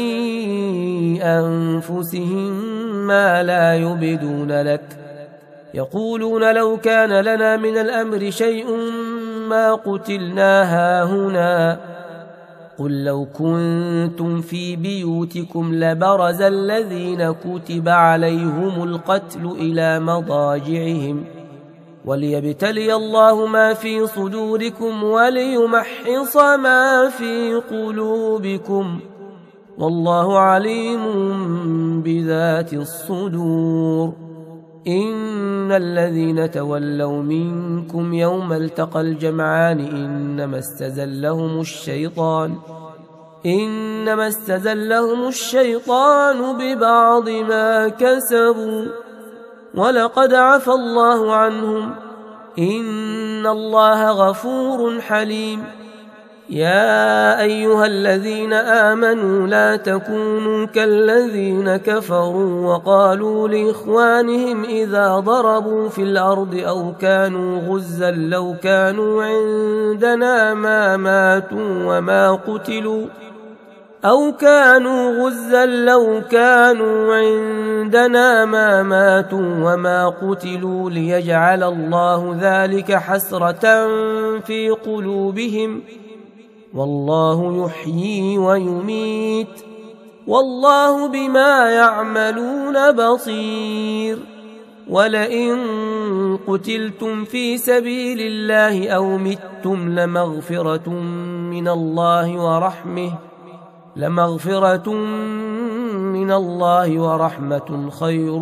أنفسهم ما لا يبدون لك يقولون لو كان لنا من الأمر شيء ما قتلنا هاهنا قل لو كنتم في بيوتكم لبرز الذين كتب عليهم القتل إلى مضاجعهم وليبتلي الله ما في صدوركم وليمحص ما في قلوبكم والله عليم بذات الصدور. إن الذين تولوا منكم يوم التقى الجمعان إنما استزلهم الشيطان إنما استزلهم الشيطان ببعض ما كسبوا ولقد عفى الله عنهم إن الله غفور حليم. يا أيها الذين آمنوا لا تكونوا كالذين كفروا وقالوا لإخوانهم إذا ضربوا في الأرض أو كانوا غزا لو كانوا عندنا ما ماتوا وما قتلوا أو كانوا غزا لو كانوا عندنا ما ماتوا وما قتلوا ليجعل الله ذلك حسرة في قلوبهم والله يحيي ويميت والله بما يعملون بصير. ولئن قتلتم في سبيل الله أو متم لمغفرة من الله ورحمه لمغفرة من الله ورحمة خير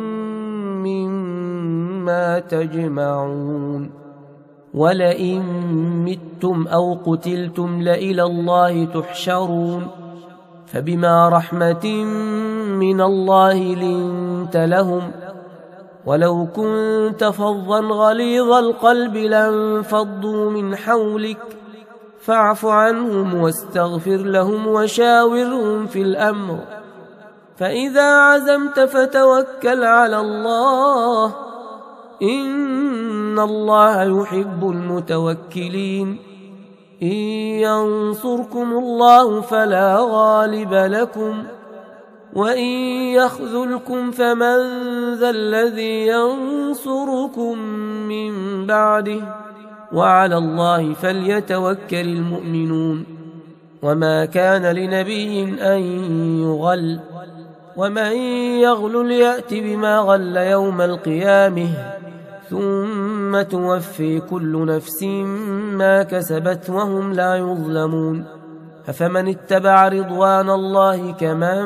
مما تجمعون. ولئن متم أو قتلتم لإلى الله تحشرون فبما رحمة من الله لنت لهم ولو كنت فظا غليظ القلب لانفضوا من حولك فاعف عنهم واستغفر لهم وشاورهم في الأمر فإذا عزمت فتوكل على الله إن الله يحب المتوكلين. إن ينصركم الله فلا غالب لكم وإن يخذلكم فمن ذا الذي ينصركم من بعده وعلى الله فليتوكل المؤمنون. وما كان لنبي أن يغل ومن يغل يأت بما غل يوم القيامة ثم توفي كل نفس ما كسبت وهم لا يظلمون. أفمن اتبع رضوان الله كمن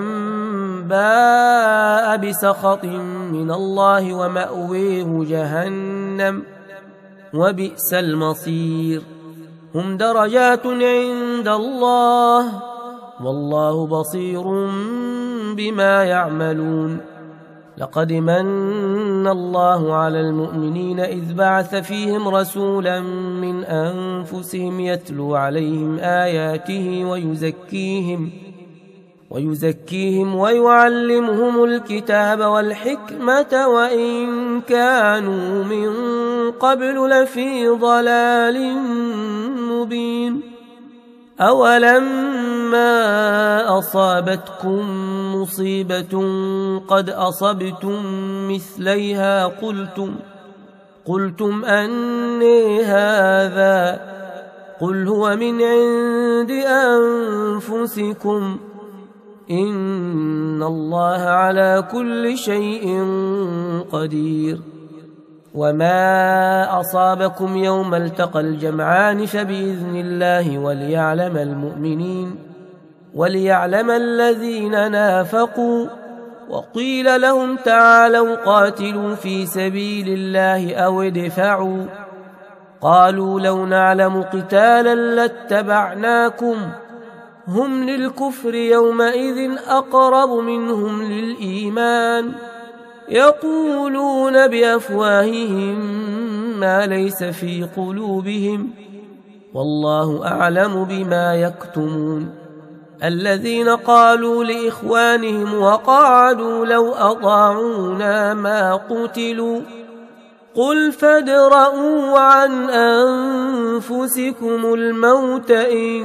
باء بسخط من الله ومأويه جهنم وبئس المصير. هم درجات عند الله والله بصير بما يعملون. لقد من الله على المؤمنين إذ بعث فيهم رسولا من أنفسهم يتلو عليهم آياته ويزكيهم ويزكيهم ويعلمهم الكتاب والحكمة وإن كانوا من قبل لفي ضلال مبين. أولما أصابتكم مصيبة قد أصبتم مثليها قلتم قلتم أني هذا قل هو من عند أنفسكم إن الله على كل شيء قدير. وما أصابكم يوم التقى الجمعان فبإذن الله وليعلم المؤمنين وليعلم الذين نافقوا. وقيل لهم تعالوا قاتلوا في سبيل الله أو ادفعوا قالوا لو نعلم قتالا لاتبعناكم هم للكفر يومئذ أقرب منهم للإيمان يقولون بأفواههم ما ليس في قلوبهم والله أعلم بما يكتمون. الذين قالوا لإخوانهم وقعدوا لو أطاعونا ما قتلوا قل فادرءوا عن أنفسكم الموت إن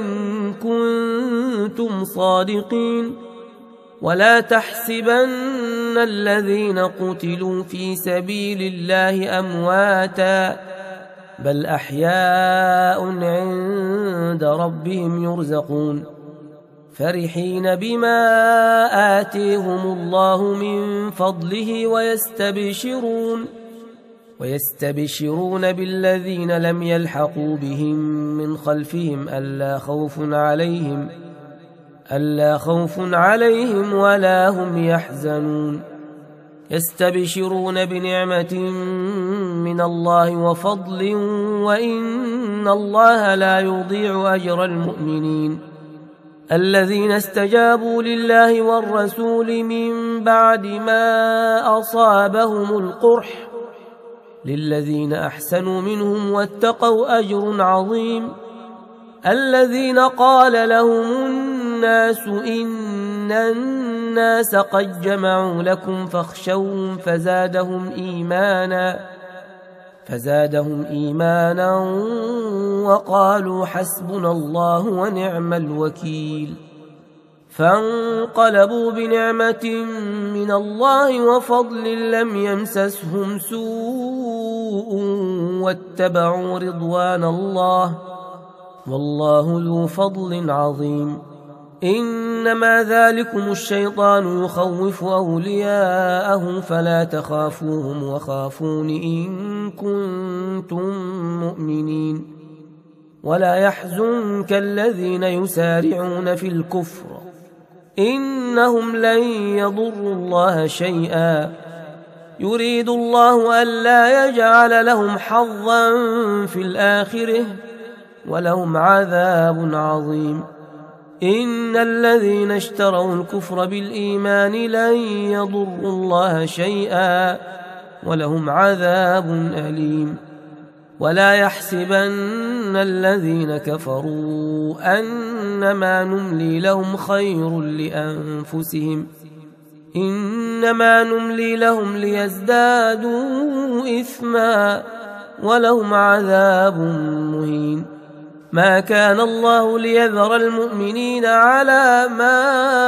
كنتم صادقين ولا تحسبن الذين قتلوا في سبيل الله أمواتا بل أحياء عند ربهم يرزقون فرحين بما آتيهم الله من فضله ويستبشرون ويستبشرون بالذين لم يلحقوا بهم من خلفهم ألا خوف عليهم ألا خوف عليهم ولا هم يحزنون. يستبشرون بنعمة من الله وفضل وإن الله لا يضيع أجر المؤمنين الذين استجابوا لله والرسول من بعد ما أصابهم القرح للذين أحسنوا منهم واتقوا أجر عظيم الذين قال لهم الناس إن الناس قد جمعوا لكم فاخشوهم فزادهم إيمانا فزادهم إيمانا وقالوا حسبنا الله ونعم الوكيل فانقلبوا بنعمة من الله وفضل لم يمسسهم سوء واتبعوا رضوان الله والله ذو فضل عظيم إنما ذلكم الشيطان يخوف أولياءه فلا تخافوهم وخافون إن كنتم مؤمنين ولا يحزنك الذين يسارعون في الكفر إنهم لن يضروا الله شيئا يريد الله ألا يجعل لهم حظا في الآخرة ولهم عذاب عظيم إن الذين اشتروا الكفر بالإيمان لن يضروا الله شيئا ولهم عذاب أليم ولا يحسبن الذين كفروا أنما نملي لهم خير لأنفسهم إنما نملي لهم ليزدادوا إثما ولهم عذاب مهين ما كان الله ليذر المؤمنين على ما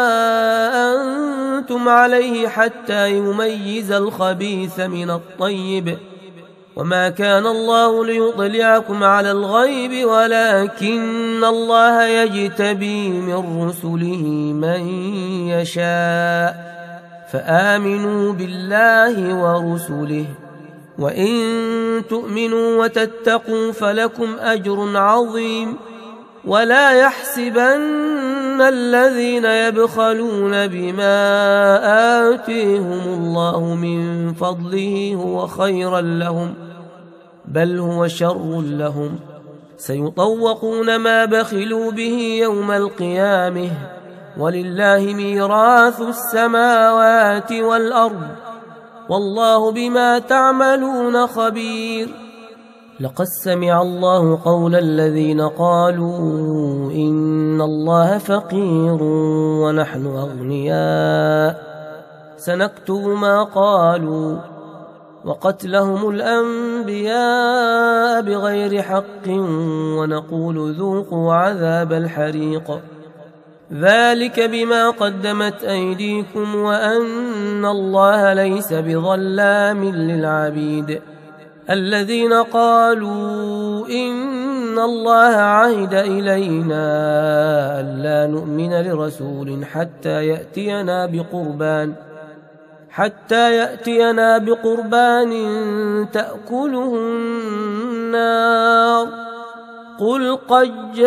أنتم عليه حتى يميز الخبيث من الطيب وما كان الله ليطلعكم على الغيب ولكن الله يجتبي من رسله من يشاء فآمنوا بالله ورسله وإن تؤمنوا وتتقوا فلكم أجر عظيم ولا يحسبن الذين يبخلون بما آتيهم الله من فضله هو خيرا لهم بل هو شر لهم سيطوقون ما بخلوا به يوم القيامة ولله ميراث السماوات والأرض والله بما تعملون خبير لقد سمع الله قول الذين قالوا إن الله فقير ونحن أغنياء سنكتب ما قالوا وقتلهم الأنبياء بغير حق ونقول ذوقوا عذاب الحريق ذلك بما قدمت أيديكم وأن الله ليس بظلام للعبيد الذين قالوا إن الله عهد إلينا ألا نؤمن لرسول حتى يأتينا بقربان حتى يأتينا بقربان تأكله النار قل قد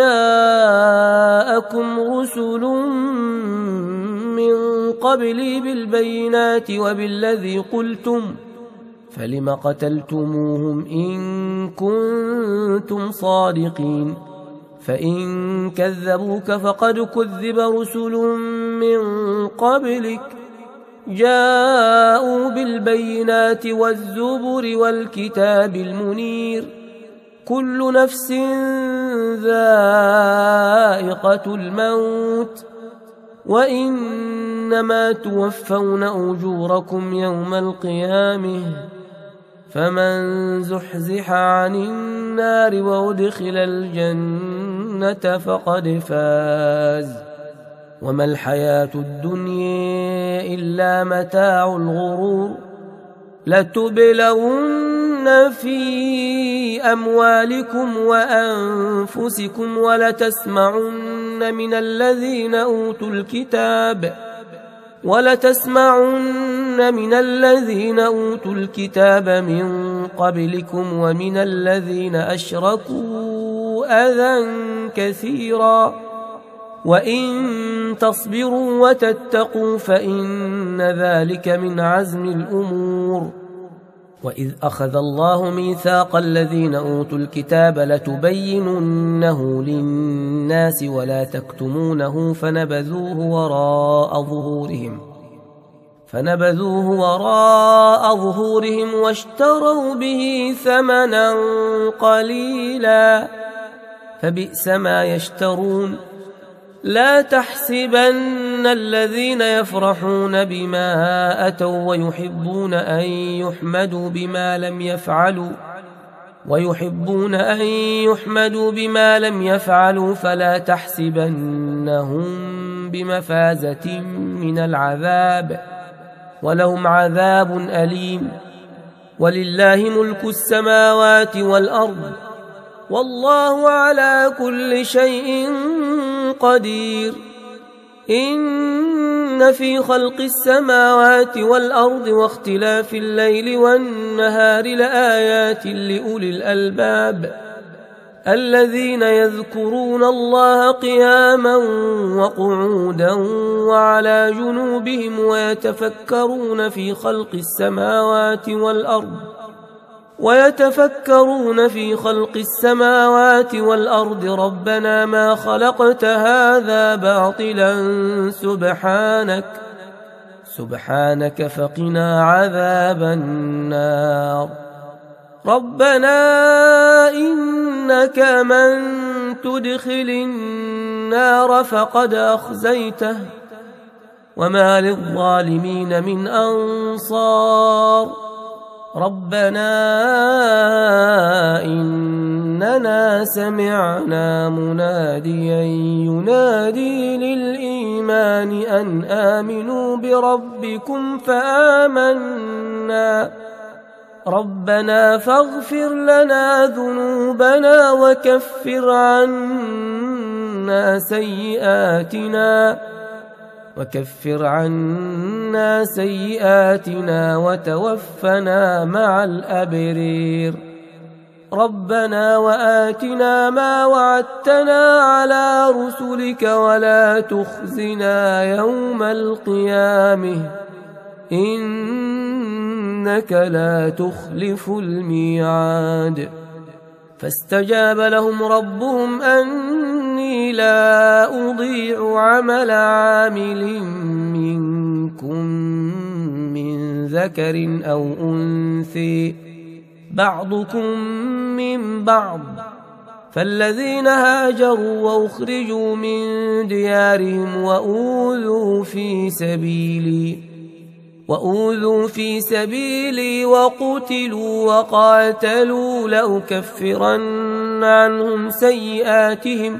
جاءكم رسل من قبلي بالبينات وبالذي قلتم فلم قتلتموهم إن كنتم صادقين فإن كذبوك فقد كذب رسل من قبلك جاءوا بالبينات والزبر والكتاب المنير كل نفس ذائقة الموت وإنما توفون أجوركم يوم القيامة فمن زحزح عن النار وأدخل الجنة فقد فاز وما الحياة الدنيا إلا متاع الغرور لتبلون في أموالكم وأنفسكم ولتسمعن من الذين أوتوا الكتاب ولتسمعن من الذين أوتوا الكتاب من قبلكم ومن الذين أشركوا أذى كثيرا وإن تصبروا وتتقوا فإن ذلك من عزم الأمور. وإذ أخذ الله ميثاق الذين أوتوا الكتاب لتبيننه للناس ولا تكتمونه فنبذوه وراء ظهورهم فنبذوه وراء ظهورهم واشتروا به ثمنا قليلا فبئس ما يشترون. لا تحسبن الذين يفرحون بما أتوا ويحبون أن يحمدوا بما لم يفعلوا ويحبون أن يحمدوا بما لم يفعلوا فلا تحسبنهم بمفازة من العذاب ولهم عذاب أليم. ولله ملك السماوات والأرض والله على كل شيء قدير. إن في خلق السماوات والأرض واختلاف الليل والنهار لآيات لأولي الألباب الذين يذكرون الله قياما وقعودا وعلى جنوبهم ويتفكرون في خلق السماوات والأرض ويتفكرون في خلق السماوات والأرض ربنا ما خلقت هذا باطلا سبحانك سبحانك فقنا عذاب النار. ربنا إنك من تدخل النار فقد أخزيته وما للظالمين من أنصار. ربنا إننا سمعنا مناديا ينادي للإيمان أن آمنوا بربكم فآمنا ربنا فاغفر لنا ذنوبنا وكفر عنا سيئاتنا وكفر عنا سيئاتنا وتوفنا مع الأبرير. ربنا وآتنا ما وعدتنا على رسلك ولا تخزنا يوم القيامة إنك لا تخلف الميعاد. فاستجاب لهم ربهم أني لا أضيع عمل عامل منكم من ذكر أو أنثى بعضكم من بعض فالذين هاجروا وأخرجوا من ديارهم وأوذوا في سبيلي وأوذوا في سبيلي وقتلوا وقاتلوا لأكفرن عنهم سيئاتهم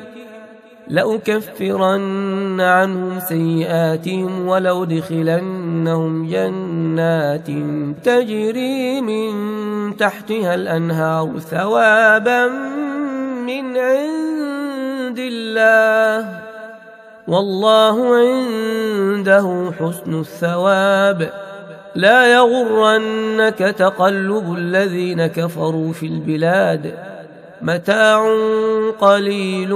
لأكفرن عنهم سيئاتهم ولأدخلنهم جنات تجري من تحتها الأنهار ثوابا من عند الله والله عنده حسن الثواب. لا يغرنك تقلب الذين كفروا في البلاد متاع قليل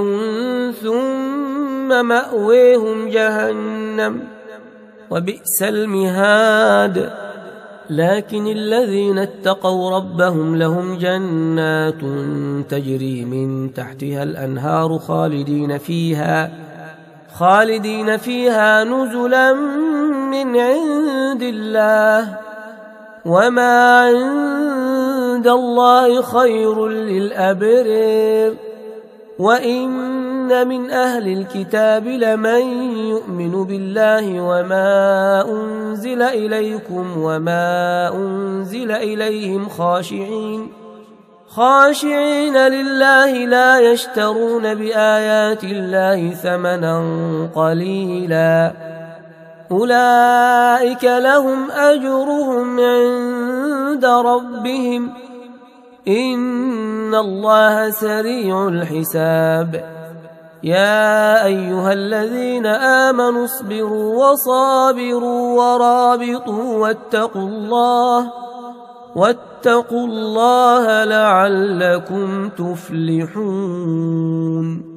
ثم مأويهم جهنم وبئس المهاد. لكن الذين اتقوا ربهم لهم جنات تجري من تحتها الأنهار خالدين فيها خالدين فيها نزلا من عند الله وما عند الله خير للأبرار. وإن من أهل الكتاب لمن يؤمن بالله وما أنزل إليكم وما أنزل إليهم خاشعين خاشعين لله لا يشترون بآيات الله ثمنا قليلا أولئك لهم أجرهم عند ربهم إن الله سريع الحساب. يا أيها الذين آمنوا اصبروا وصابروا ورابطوا واتقوا الله واتقوا الله لعلكم تفلحون.